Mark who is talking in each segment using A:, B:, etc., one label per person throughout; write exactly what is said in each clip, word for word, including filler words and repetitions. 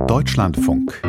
A: Deutschlandfunk.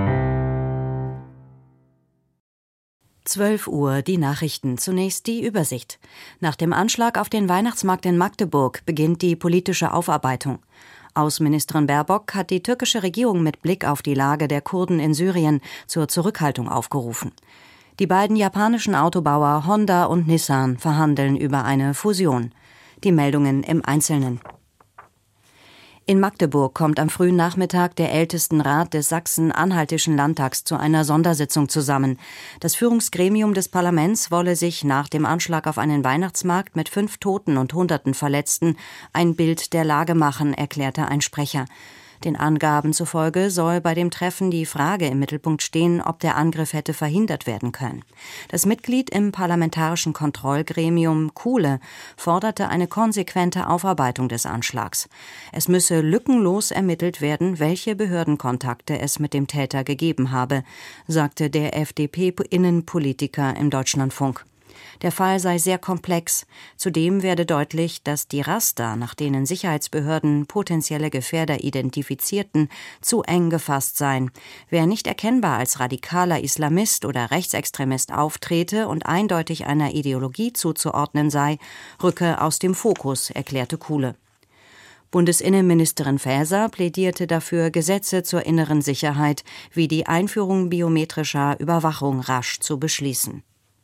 B: zwölf Uhr, die Nachrichten. Zunächst die Übersicht. Nach dem Anschlag auf den Weihnachtsmarkt in Magdeburg beginnt die politische Aufarbeitung. Außenministerin Baerbock hat die türkische Regierung mit Blick auf die Lage der Kurden in Syrien zur Zurückhaltung aufgerufen. Die beiden japanischen Autobauer Honda und Nissan verhandeln über eine Fusion. Die Meldungen im Einzelnen. In Magdeburg kommt am frühen Nachmittag der Ältestenrat des Sachsen-Anhaltischen Landtags zu einer Sondersitzung zusammen. Das Führungsgremium des Parlaments wolle sich nach dem Anschlag auf einen Weihnachtsmarkt mit fünf Toten und Hunderten Verletzten ein Bild der Lage machen, erklärte ein Sprecher. Den Angaben zufolge soll bei dem Treffen die Frage im Mittelpunkt stehen, ob der Angriff hätte verhindert werden können. Das Mitglied im parlamentarischen Kontrollgremium Kuhle forderte eine konsequente Aufarbeitung des Anschlags. Es müsse lückenlos ermittelt werden, welche Behördenkontakte es mit dem Täter gegeben habe, sagte der F D P-Innenpolitiker im Deutschlandfunk. Der Fall sei sehr komplex. Zudem werde deutlich, dass die Raster, nach denen Sicherheitsbehörden potenzielle Gefährder identifizierten, zu eng gefasst seien. Wer nicht erkennbar als radikaler Islamist oder Rechtsextremist auftrete und eindeutig einer Ideologie zuzuordnen sei, rücke aus dem Fokus, erklärte Kuhle. Bundesinnenministerin Faeser plädierte dafür, Gesetze zur inneren Sicherheit wie die Einführung biometrischer Überwachung rasch zu beschließen.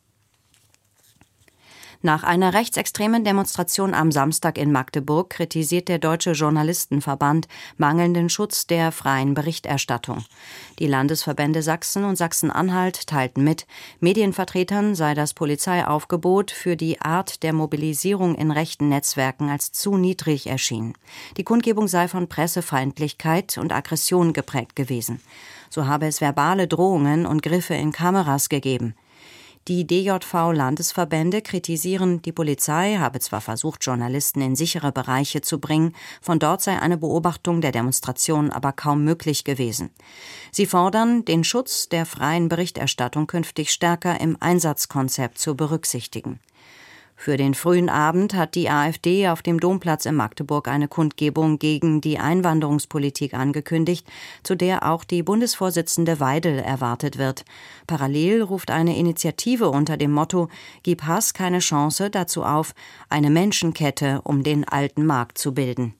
B: Nach einer rechtsextremen Demonstration am Samstag in Magdeburg kritisiert der Deutsche Journalistenverband mangelnden Schutz der freien Berichterstattung. Die Landesverbände Sachsen und Sachsen-Anhalt teilten mit, Medienvertretern sei das Polizeiaufgebot für die Art der Mobilisierung in rechten Netzwerken als zu niedrig erschienen. Die Kundgebung sei von Pressefeindlichkeit und Aggression geprägt gewesen. So habe es verbale Drohungen und Griffe in Kameras gegeben. Die D J V-Landesverbände kritisieren, die Polizei habe zwar versucht, Journalisten in sichere Bereiche zu bringen, von dort sei eine Beobachtung der Demonstration aber kaum möglich gewesen. Sie fordern, den Schutz der freien Berichterstattung künftig stärker im Einsatzkonzept zu berücksichtigen. Für den frühen Abend hat die AfD auf dem Domplatz in Magdeburg eine Kundgebung gegen die Einwanderungspolitik angekündigt, zu der auch die Bundesvorsitzende Weidel erwartet wird. Parallel ruft eine Initiative unter dem Motto »Gib Hass keine Chance« dazu auf, eine Menschenkette um den alten Markt zu bilden.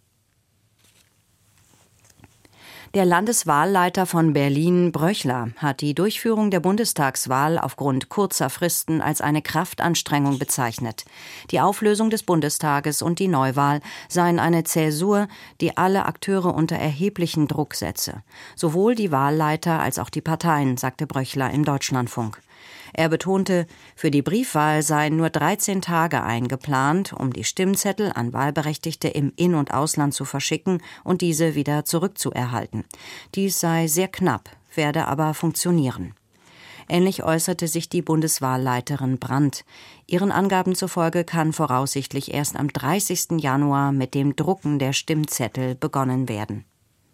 B: Der Landeswahlleiter von Berlin, Bröchler, hat die Durchführung der Bundestagswahl aufgrund kurzer Fristen als eine Kraftanstrengung bezeichnet. Die Auflösung des Bundestages und die Neuwahl seien eine Zäsur, die alle Akteure unter erheblichen Druck setze. Sowohl die Wahlleiter als auch die Parteien, sagte Bröchler im Deutschlandfunk. Er betonte, für die Briefwahl seien nur dreizehn Tage eingeplant, um die Stimmzettel an Wahlberechtigte im In- und Ausland zu verschicken und diese wieder zurückzuerhalten. Dies sei sehr knapp, werde aber funktionieren. Ähnlich äußerte sich die Bundeswahlleiterin Brandt. Ihren Angaben zufolge kann voraussichtlich erst am dreißigsten Januar mit dem Drucken der Stimmzettel begonnen werden.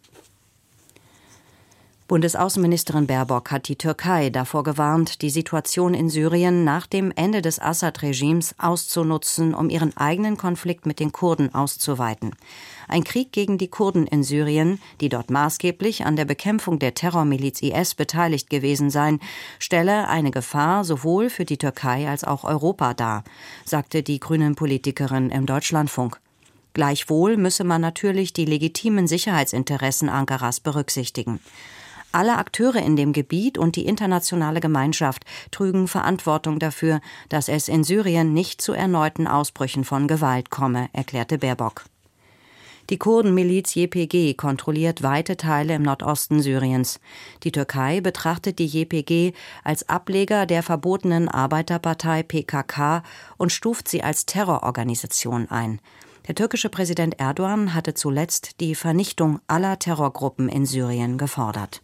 B: Bundesaußenministerin Baerbock hat die Türkei davor gewarnt, die Situation in Syrien nach dem Ende des Assad-Regimes auszunutzen, um ihren eigenen Konflikt mit den Kurden auszuweiten. Ein Krieg gegen die Kurden in Syrien, die dort maßgeblich an der Bekämpfung der Terrormiliz I S beteiligt gewesen seien, stelle eine Gefahr sowohl für die Türkei als auch Europa dar, sagte die Grünen-Politikerin im Deutschlandfunk. Gleichwohl müsse man natürlich die legitimen Sicherheitsinteressen Ankaras berücksichtigen. Alle Akteure in dem Gebiet und die internationale Gemeinschaft trügen Verantwortung dafür, dass es in Syrien nicht zu erneuten Ausbrüchen von Gewalt komme, erklärte Baerbock. Die Kurdenmiliz J P G kontrolliert weite Teile im Nordosten Syriens. Die Türkei betrachtet die J P G als Ableger der verbotenen Arbeiterpartei P K K und stuft sie als Terrororganisation ein. Der türkische Präsident Erdogan hatte zuletzt die Vernichtung aller Terrorgruppen in Syrien gefordert.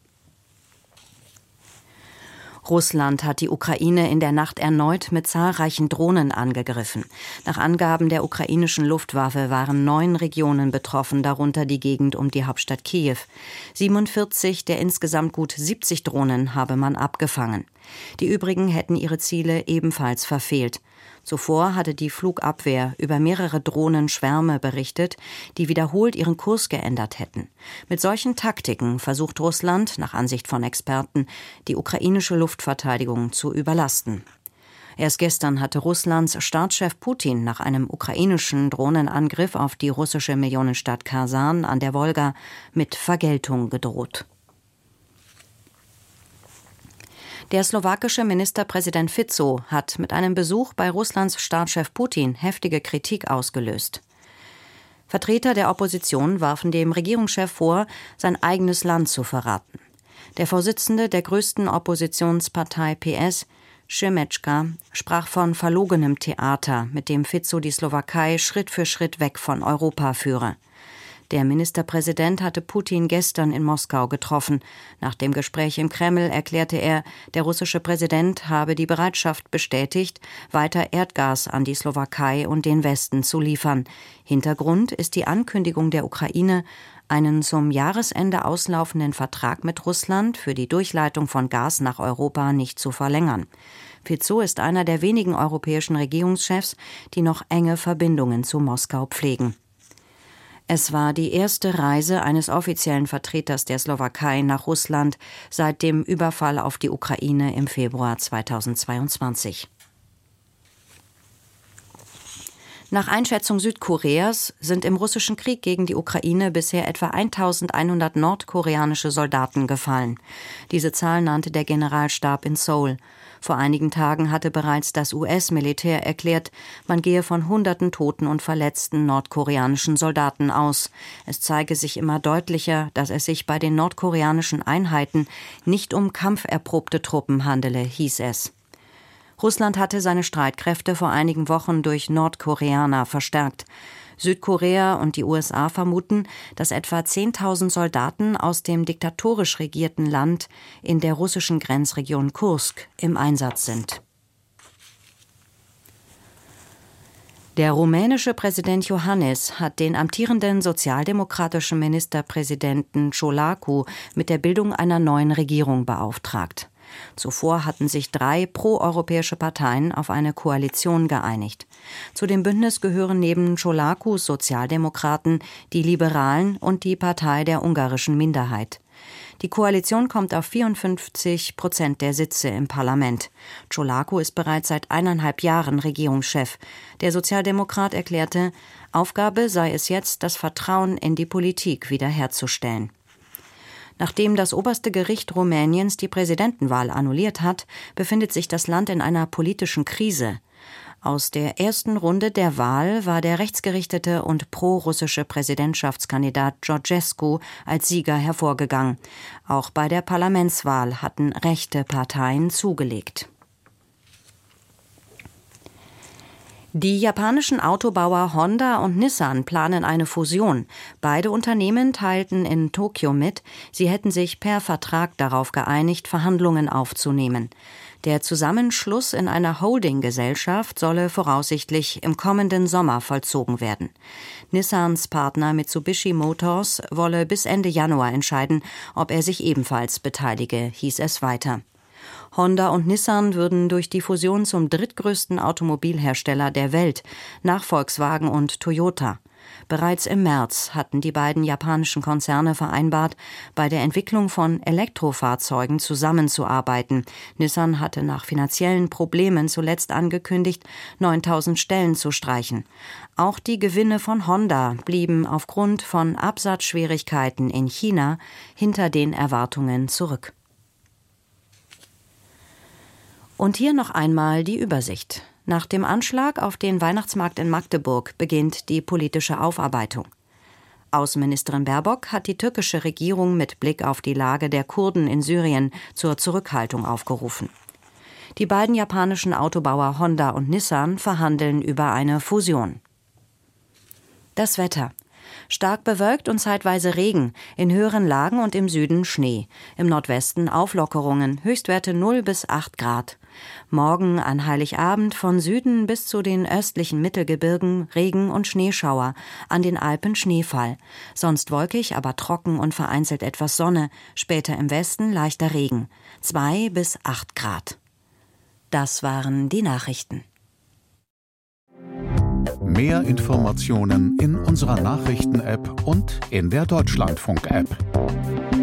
B: Russland hat die Ukraine in der Nacht erneut mit zahlreichen Drohnen angegriffen. Nach Angaben der ukrainischen Luftwaffe waren neun Regionen betroffen, darunter die Gegend um die Hauptstadt Kiew. siebenundvierzig der insgesamt gut siebzig Drohnen habe man abgefangen. Die übrigen hätten ihre Ziele ebenfalls verfehlt. Zuvor hatte die Flugabwehr über mehrere Drohnenschwärme berichtet, die wiederholt ihren Kurs geändert hätten. Mit solchen Taktiken versucht Russland, nach Ansicht von Experten, die ukrainische Luftverteidigung zu überlasten. Erst gestern hatte Russlands Staatschef Putin nach einem ukrainischen Drohnenangriff auf die russische Millionenstadt Kasan an der Wolga mit Vergeltung gedroht. Der slowakische Ministerpräsident Fico hat mit einem Besuch bei Russlands Staatschef Putin heftige Kritik ausgelöst. Vertreter der Opposition warfen dem Regierungschef vor, sein eigenes Land zu verraten. Der Vorsitzende der größten Oppositionspartei P S, Šimečka, sprach von verlogenem Theater, mit dem Fico die Slowakei Schritt für Schritt weg von Europa führe. Der Ministerpräsident hatte Putin gestern in Moskau getroffen. Nach dem Gespräch im Kreml erklärte er, der russische Präsident habe die Bereitschaft bestätigt, weiter Erdgas an die Slowakei und den Westen zu liefern. Hintergrund ist die Ankündigung der Ukraine, einen zum Jahresende auslaufenden Vertrag mit Russland für die Durchleitung von Gas nach Europa nicht zu verlängern. Fico ist einer der wenigen europäischen Regierungschefs, die noch enge Verbindungen zu Moskau pflegen. Es war die erste Reise eines offiziellen Vertreters der Slowakei nach Russland seit dem Überfall auf die Ukraine im Februar zweitausendzweiundzwanzig. Nach Einschätzung Südkoreas sind im russischen Krieg gegen die Ukraine bisher etwa eintausendeinhundert nordkoreanische Soldaten gefallen. Diese Zahl nannte der Generalstab in Seoul. Vor einigen Tagen hatte bereits das U S-Militär erklärt, man gehe von hunderten toten und verletzten nordkoreanischen Soldaten aus. Es zeige sich immer deutlicher, dass es sich bei den nordkoreanischen Einheiten nicht um kampferprobte Truppen handele, hieß es. Russland hatte seine Streitkräfte vor einigen Wochen durch Nordkoreaner verstärkt. Südkorea und die U S A vermuten, dass etwa zehntausend Soldaten aus dem diktatorisch regierten Land in der russischen Grenzregion Kursk im Einsatz sind. Der rumänische Präsident Iohannis hat den amtierenden sozialdemokratischen Ministerpräsidenten Ciolacu mit der Bildung einer neuen Regierung beauftragt. Zuvor hatten sich drei proeuropäische Parteien auf eine Koalition geeinigt. Zu dem Bündnis gehören neben Ciolacus Sozialdemokraten die Liberalen und die Partei der ungarischen Minderheit. Die Koalition kommt auf vierundfünfzig Prozent der Sitze im Parlament. Ciolacu ist bereits seit eineinhalb Jahren Regierungschef. Der Sozialdemokrat erklärte, Aufgabe sei es jetzt, das Vertrauen in die Politik wiederherzustellen. Nachdem das oberste Gericht Rumäniens die Präsidentenwahl annulliert hat, befindet sich das Land in einer politischen Krise. Aus der ersten Runde der Wahl war der rechtsgerichtete und pro-russische Präsidentschaftskandidat Georgescu als Sieger hervorgegangen. Auch bei der Parlamentswahl hatten rechte Parteien zugelegt. Die japanischen Autobauer Honda und Nissan planen eine Fusion. Beide Unternehmen teilten in Tokio mit, sie hätten sich per Vertrag darauf geeinigt, Verhandlungen aufzunehmen. Der Zusammenschluss in einer Holdinggesellschaft solle voraussichtlich im kommenden Sommer vollzogen werden. Nissans Partner Mitsubishi Motors wolle bis Ende Januar entscheiden, ob er sich ebenfalls beteilige, hieß es weiter. Honda und Nissan würden durch die Fusion zum drittgrößten Automobilhersteller der Welt, nach Volkswagen und Toyota. Bereits im März hatten die beiden japanischen Konzerne vereinbart, bei der Entwicklung von Elektrofahrzeugen zusammenzuarbeiten. Nissan hatte nach finanziellen Problemen zuletzt angekündigt, neuntausend Stellen zu streichen. Auch die Gewinne von Honda blieben aufgrund von Absatzschwierigkeiten in China hinter den Erwartungen zurück. Und hier noch einmal die Übersicht. Nach dem Anschlag auf den Weihnachtsmarkt in Magdeburg beginnt die politische Aufarbeitung. Außenministerin Baerbock hat die türkische Regierung mit Blick auf die Lage der Kurden in Syrien zur Zurückhaltung aufgerufen. Die beiden japanischen Autobauer Honda und Nissan verhandeln über eine Fusion. Das Wetter. Stark bewölkt und zeitweise Regen, in höheren Lagen und im Süden Schnee. Im Nordwesten Auflockerungen, Höchstwerte null bis acht Grad. Morgen an Heiligabend von Süden bis zu den östlichen Mittelgebirgen Regen und Schneeschauer, an den Alpen Schneefall. Sonst wolkig, aber trocken und vereinzelt etwas Sonne, später im Westen leichter Regen. zwei bis acht Grad. Das waren die Nachrichten.
A: Mehr Informationen in unserer Nachrichten-App und in der Deutschlandfunk-App.